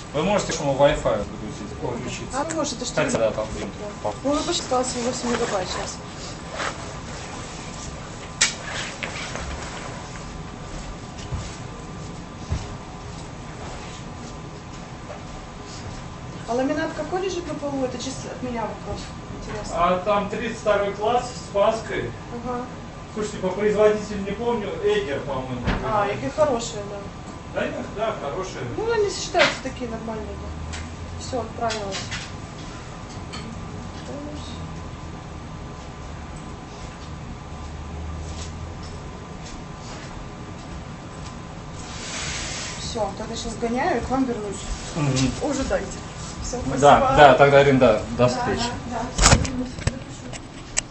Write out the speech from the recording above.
Вы можете к Wi-Fi подключиться. А вы можете, что Кстати, да, там. Ну, вы посчитала 8 мегабайт сейчас. А ламинат какой лежит на полу? Это чисто от меня вопрос. Интересно. А там 32 класс с Паской. Ага. Слушайте, по производителю не помню, Эгер, по-моему. А, какие хорошие, да. Да нет, да, хорошие. Ну, они считаются такие нормальные, да. Все, отправилось. Все, тогда сейчас гоняю и к вам вернусь. Ожидайте. Все, спасибо. Да, тогда, Арин, до встречи. Да.